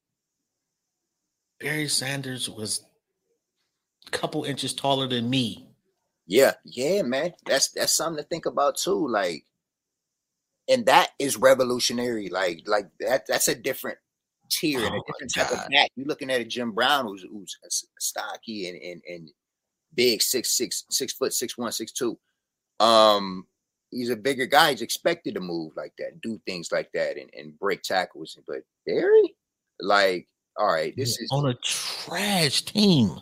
Barry Sanders was a couple inches taller than me. Yeah, yeah, man. That's that's something to think about too. Like, and that is revolutionary. Like, like that. That's a different tier and a Oh, different my type of God. back. You're looking at a Jim Brown who's who's stocky and and and big, six six, six foot, six one, six two. Um, he's a bigger guy. He's expected to move like that, do things like that, and, and break tackles. But Barry, like, all right, this is on a trash team.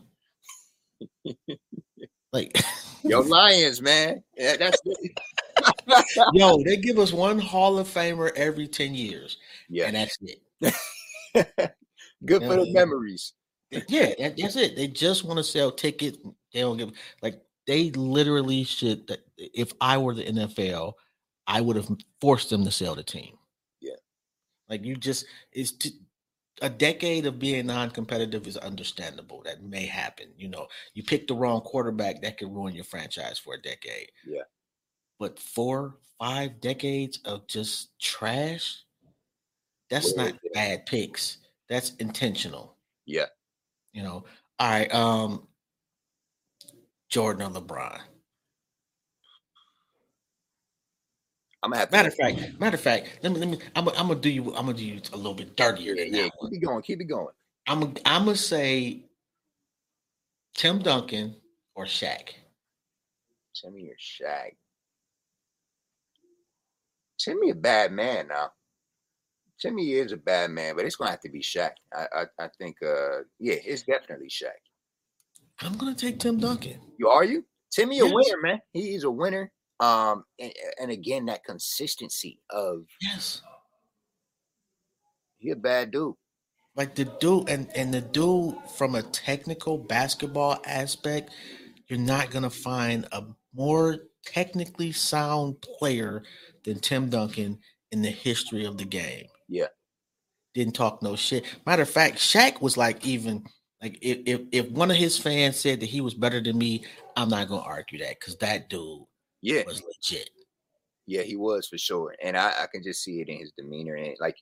Like, your Lions, man. Yeah, that's yo, they give us one Hall of Famer every ten years, yeah, and that's it. good for the Yeah. memories. Yeah, that, that's it. They just want to sell tickets. They don't give like they literally should. If I were the N F L, I would have forced them to sell the team. Yeah, like you just it's t- a decade of being non-competitive is understandable. That may happen. You know, you pick the wrong quarterback, that could ruin your franchise for a decade. Yeah, but four, five decades of just trash. That's yeah, not yeah. bad picks. That's intentional. Yeah. You know, all right. Um, Jordan or LeBron. I'm gonna have to Matter of fact, matter of fact, let me let me. I'm, I'm gonna do you. I'm gonna do you a little bit dirtier Yeah, than yeah. that one. Keep it going. Keep it going. I'm I'm gonna say Tim Duncan or Shaq. Timmy or Shaq? Timmy a bad man now. Timmy is a bad man, but it's gonna have to be Shaq. I I, I think uh yeah, it's definitely Shaq. I'm gonna take Tim Duncan. You are you? Timmy a Yes. winner, man. He is a winner. Um and, and again that consistency of Yes. he a bad dude. Like the dude and, and the dude from a technical basketball aspect, you're not gonna find a more technically sound player than Tim Duncan in the history of the game. Yeah. Didn't talk no shit. Matter of fact, Shaq was like even like if if, if one of his fans said that he was better than me, I'm not gonna argue that because that dude Yeah. was legit. Yeah, he was for sure. And I, I can just see it in his demeanor. And like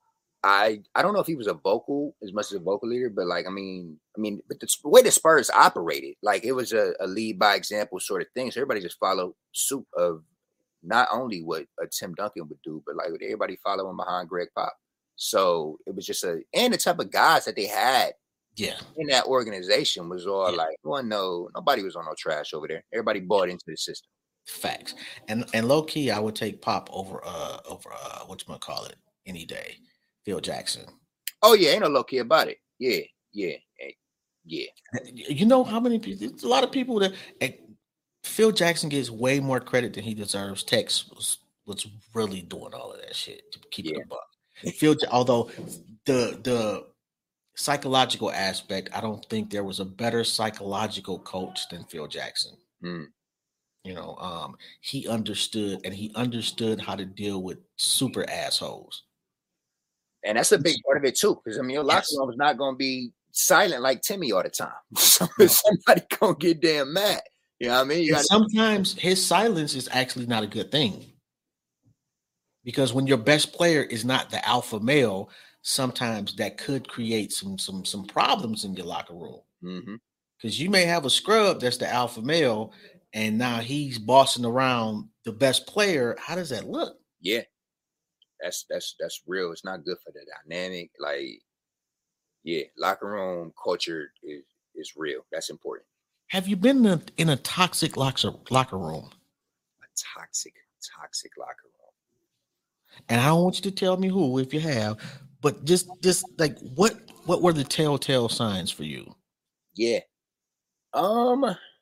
I I don't know if he was a vocal as much as a vocal leader, but like I mean, I mean, but the, the way the Spurs operated, like it was a, a lead by example sort of thing. So everybody just followed suit of not only what a Tim Duncan would do, but like everybody following behind Greg Pop. So it was just a and the type of guys that they had Yeah. in that organization was all Yeah. like, well, no, nobody was on no trash over there. Everybody bought into the system. Facts. And and low key, I would take Pop over uh over uh whatchamacallit any day. Phil Jackson. Oh yeah, ain't no low key about it. Yeah, yeah, eh, yeah. You know how many people? There's a lot of people that eh, Phil Jackson gets way more credit than he deserves. Tex was was really doing all of that shit to keep Yeah. it a buck. Phil, although the the psychological aspect, I don't think there was a better psychological coach than Phil Jackson. Mm. You know, um, he understood and he understood how to deal with super assholes. And that's a big part of it too, because I mean, your locker Yes. room is not going to be silent like Timmy all the time. So No. somebody gonna get damn mad. You know what I mean? You And gotta, sometimes his silence is actually not a good thing. Because when your best player is not the alpha male, sometimes that could create some some some problems in your locker room. mm-hmm. Because you may have a scrub that's the alpha male, and now he's bossing around the best player. How does that look? Yeah, that's that's that's real. It's not good for the dynamic. Like, yeah, locker room culture is is real. That's important. Have you been in a, in a toxic locker locker room? A toxic, toxic locker room. And I don't want you to tell me who, if you have, but just just like what what were the telltale signs for you? Yeah. Um,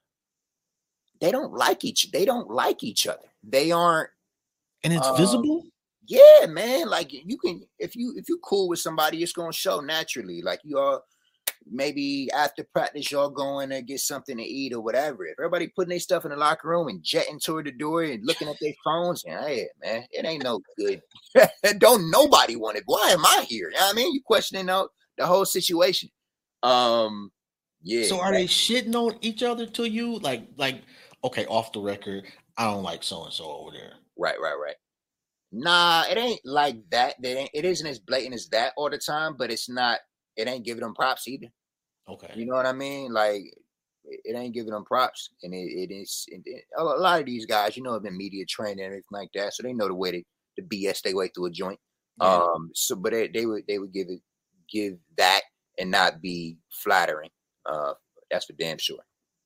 they don't like each. They don't like each other. They aren't. And it's Um, visible? Yeah, man. Like you can, if you if you cool with somebody, it's gonna show naturally. Like you all, maybe after practice, y'all going to get something to eat or whatever. If everybody putting their stuff in the locker room and jetting toward the door and looking at their phones, and hey, man, it ain't no good. Don't nobody want it. Why am I here? You know what I mean? You questioning the, the whole situation. Um, yeah. So are they shitting on each other to you? Like, like, okay, off the record, I don't like so and so over there. Right, right, right. Nah, it ain't like that. They ain't, it isn't as blatant as that all the time, but it's not. It ain't giving them props either. Okay. You know what I mean? Like it, it ain't giving them props, and it, it is it, it, a lot of these guys, you know, have been media trained and everything like that, so they know the way to, to B S their way through a joint. Yeah. Um, so but they, they would they would give it give that and not be flattering. Uh, that's for damn sure.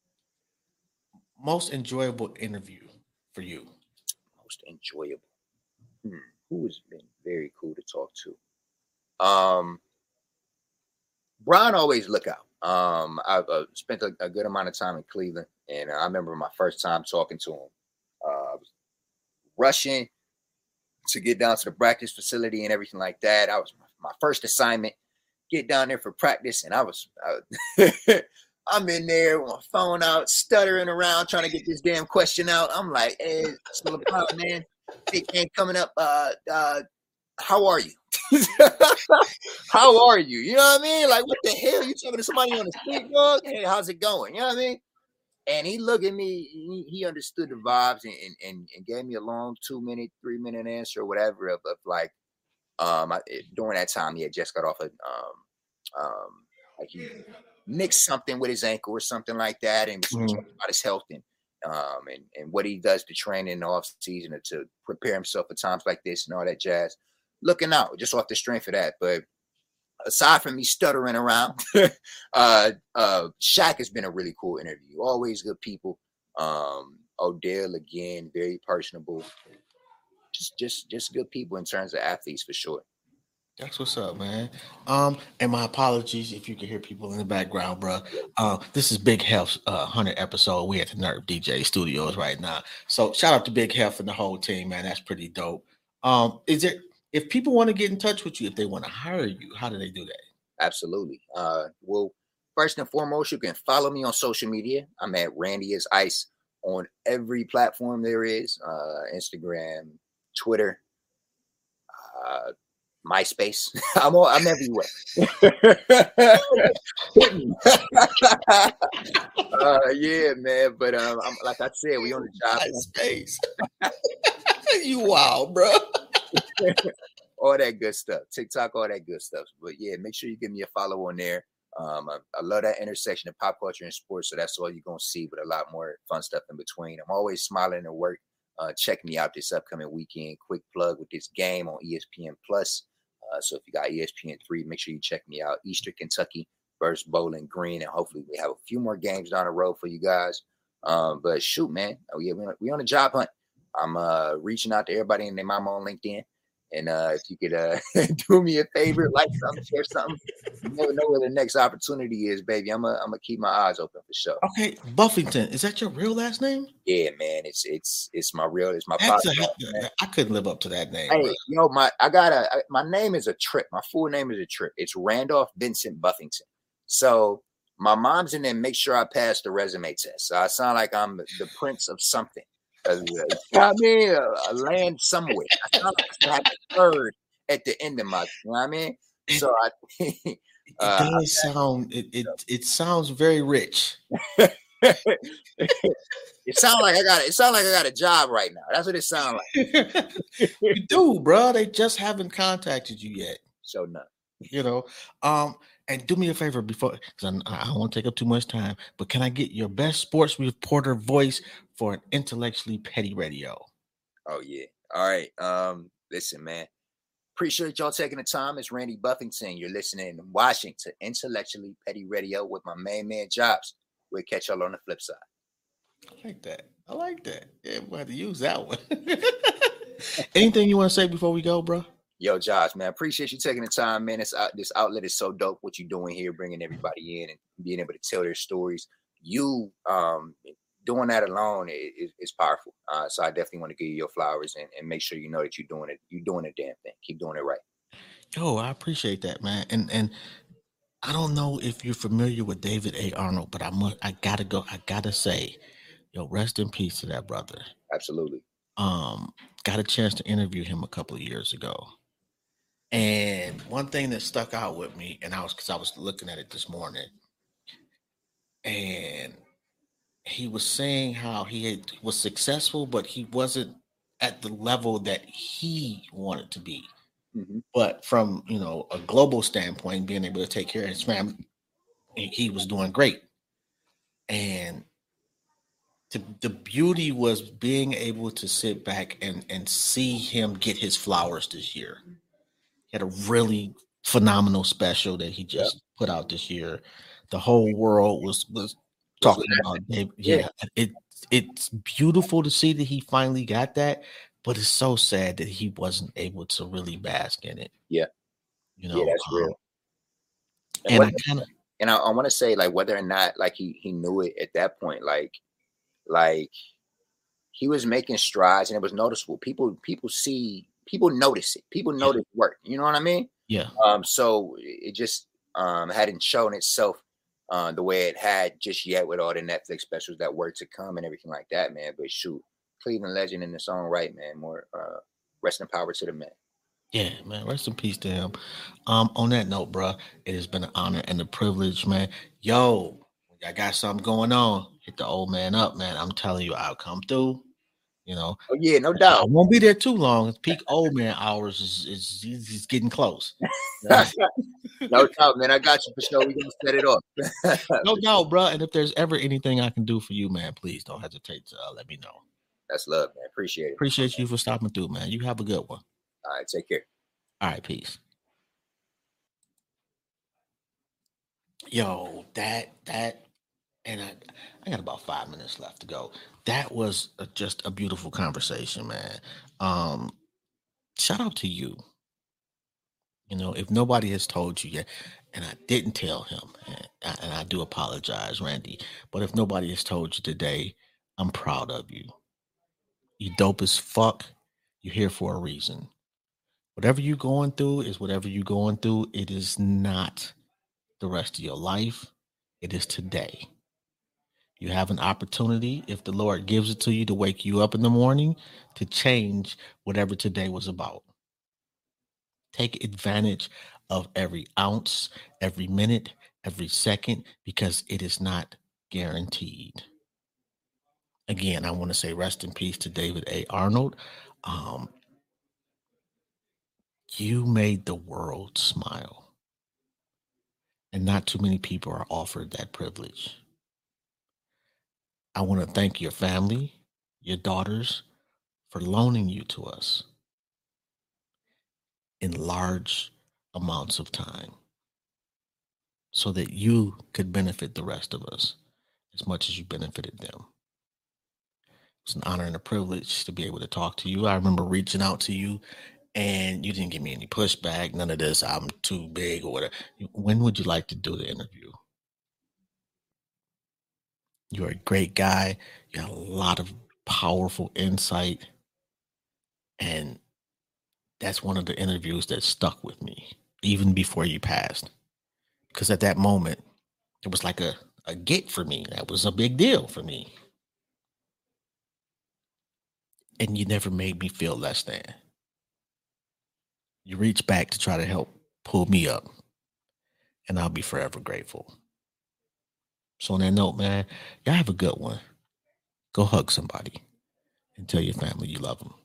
Most enjoyable interview for you? Most enjoyable. Hmm. Who has been very cool to talk to? Um. Brian always look out. Um, I've uh, spent a, a good amount of time in Cleveland, and I remember my first time talking to him. Uh, I was rushing to get down to the practice facility and everything like that. I was my, my first assignment. Get down there for practice, and I was I, I'm in there with my phone out, stuttering around, trying to get this damn question out. I'm like, "Hey, still about, man. Big man coming up. Uh, uh, how are you?" How are you? You know what I mean? Like, what the hell? You talking to somebody on the street, dog? Hey, how's it going? You know what I mean? And he looked at me, he, he understood the vibes and, and, and gave me a long two minute, three minute answer or whatever of, of like, um, I, during that time, he had just got off a, um, um, like he mixed something with his ankle or something like that and was Mhm. talking about his health and, um, and, and what he does to train in the off season to prepare himself for times like this and all that jazz. Looking out just off the strength of that. But aside from me stuttering around, uh, uh, Shaq has been a really cool interview. Always good people. Um, Odell again, very personable. Just, just, just good people in terms of athletes for sure. That's what's up, man. Um, and my apologies if you can hear people in the background, bro. Uh, this is Big Health's uh, one hundred episode. We at the Nerve D J Studios right now. So shout out to Big Health and the whole team, man. That's pretty dope. Um, is it if people want to get in touch with you, if they want to hire you, how do they do that? Absolutely. Uh, well, first and foremost, you can follow me on social media. I'm at Randy is Ice on every platform there is. Uh, Instagram, Twitter, uh, MySpace. I'm all, I'm everywhere. uh, yeah, man. But um, I'm, like I said, we on the job. MySpace. You wild, bro. All that good stuff. TikTok, all that good stuff. But yeah, make sure you give me a follow on there. Um, I, I love that intersection of pop culture and sports. So that's all you're gonna see, but a lot more fun stuff in between. I'm always smiling at work. Uh, check me out this upcoming weekend. Quick plug with this game on E S P N Plus. Uh, so if you got E S P N three, make sure you check me out. Eastern Kentucky versus Bowling Green, and hopefully we have a few more games down the road for you guys. Um, but shoot, man, oh yeah, we on, we on a job hunt. I'm uh, reaching out to everybody and their mama on LinkedIn. And uh, if you could uh, do me a favor, like something, share something, you never know where the next opportunity is, baby. I'm gonna I'm gonna keep my eyes open for sure. Okay, Buffington, is that your real last name? Yeah, man, it's it's it's my real, it's my. That's a, I couldn't live up to that name. Hey, you know, my I got a my name is a trip. My full name is a trip. It's Randolph Vincent Buffington. So my mom's in there. Make sure I pass the resume test. So I sound like I'm the prince of something. Uh, you know I mean, a, a land somewhere. I sound like I have a third at the end of my. You know what I mean? So I. It uh, does I, sound. It it it sounds very rich. It sounds like I got. It sounds like I got a job right now. That's what it sounds like. You do, bro. They just haven't contacted you yet. So no. You know. Um. And do me a favor before, because I, I don't want to take up too much time, but can I get your best sports reporter voice for an intellectually petty radio? Oh, yeah. All right. Um, listen, man. Appreciate y'all taking the time. It's Randy Buffington. You're listening in Washington, Intellectually Petty Radio with my main man, Jobs. We'll catch y'all on the flip side. I like that. I like that. Yeah, we'll have to use that one. Anything you want to say before we go, bro? Yo, Josh, man, appreciate you taking the time, man. This, out, this outlet is so dope. What you're doing here, bringing everybody in and being able to tell their stories. You um, doing that alone is, is powerful. Uh, so I definitely want to give you your flowers and, and make sure you know that you're doing it. You're doing a damn thing. Keep doing it right. Yo, I appreciate that, man. And and I don't know if you're familiar with David A. Arnold, but I must, I gotta go. I gotta say, yo, rest in peace to that brother. Absolutely. Um, got a chance to interview him a couple of years ago. And one thing that stuck out with me, and I was because I was looking at it this morning, and he was saying how he had, was successful, but he wasn't at the level that he wanted to be. Mm-hmm. But from, you know, a global standpoint, being able to take care of his family, he was doing great. And to, the beauty was being able to sit back and, and see him get his flowers this year. He had a really phenomenal special that he just yep. put out this year. The whole world was was talking about Dave. Yeah, yeah, it it's beautiful to see that he finally got that, but it's so sad that he wasn't able to really bask in it. Yeah, you know, yeah, that's um, real. And, and whether, I kind of and I, I want to say like whether or not like he he knew it at that point, like like he was making strides and it was noticeable. People people see. People notice it. People notice yeah. work. You know what I mean? Yeah. Um. So it just um hadn't shown itself uh, the way it had just yet with all the Netflix specials that were to come and everything like that, man. But shoot, Cleveland legend in its own right, man. More uh, rest in power to the man. Yeah, man. Rest in peace to him. Um. On that note, bro, it has been an honor and a privilege, man. Yo, I got something going on. Hit the old man up, man. I'm telling you, I'll come through. You know, oh yeah, no doubt. I won't be there too long. It's peak old man hours is is, is, is getting close. No doubt, man. I got you for sure. We're gonna set it off. No doubt, bro. And if there's ever anything I can do for you, man, please don't hesitate to uh, let me know. That's love, man. Appreciate it. Appreciate you for stopping through, man. You have a good one. All right, take care. All right, peace. Yo, that that and I I got about five minutes left to go. That was a, just a beautiful conversation, man. Um, shout out to you. You know, if nobody has told you yet, and I didn't tell him, and I, and I do apologize, Randy, but if nobody has told you today, I'm proud of you. You dope as fuck. You're here for a reason. Whatever you're going through is whatever you're going through. It is not the rest of your life. It is today. You have an opportunity, if the Lord gives it to you, to wake you up in the morning to change whatever today was about. Take advantage of every ounce, every minute, every second, because it is not guaranteed. Again, I want to say rest in peace to David A. Arnold. Um, you made the world smile, and not too many people are offered that privilege. I want to thank your family, your daughters, for loaning you to us in large amounts of time so that you could benefit the rest of us as much as you benefited them. It's an honor and a privilege to be able to talk to you. I remember reaching out to you and you didn't give me any pushback, none of this, I'm too big or whatever. When would you like to do the interview? You're a great guy. You have a lot of powerful insight. And that's one of the interviews that stuck with me, even before you passed. Because at that moment, it was like a, a get for me. That was a big deal for me. And you never made me feel less than. You reached back to try to help pull me up. And I'll be forever grateful. So on that note, man, y'all have a good one. Go hug somebody and tell your family you love them.